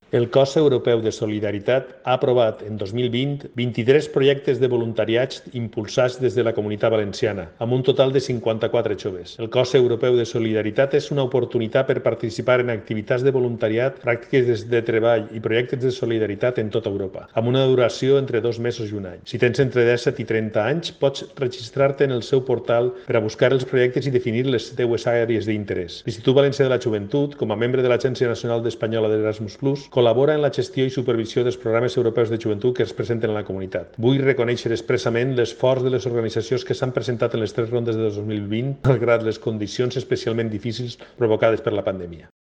El Cos Europeu de Solidaritat ha aprovat en 2020 23 projectes de voluntariats impulsats des de la Comunitat Valenciana, amb un total de 54 joves. El Cos Europeu de Solidaritat és una oportunitat per participar en activitats de voluntariat, pràctiques de treball i projectes de solidaritat en tota Europa, amb una duració entre 2 mesos i un any. Si tens entre 17 i 30 anys, pots registrar-te en el seu portal per a buscar els projectes i definir les teues àrees d'interès. L'Institut Valencià de la Joventut, com a membre de l'Agència Nacional Espanyola d'Erasmus+, col·labora en la gestió i supervisió dels programes europeus de joventut que es presenten a la comunitat. Vull reconèixer expressament l'esforç de les organitzacions que s'han presentat en les 3 rondes de 2020, malgrat les condicions especialment difícils provocades per la pandèmia.